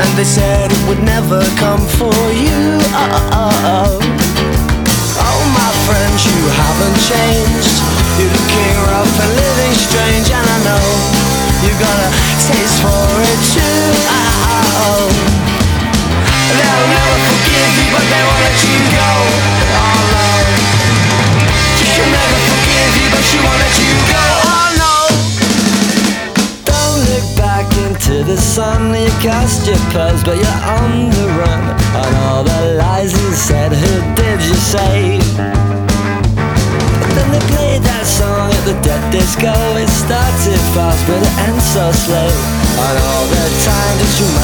And they said it would never come for you. Oh my friends, you haven't changed. You're looking rough and living strange, and I know you got a taste for it too. They'll never forgive you, but they won't let you go. Oh no, she'll never forgive you, but she won't let you go. Oh no. Don't look back into the sun. You cast your pearls, but you're on the run. And all the lies you said, who did you save? Then they played that song at the dead disco. It started fast but it ends so slow. And all the time that you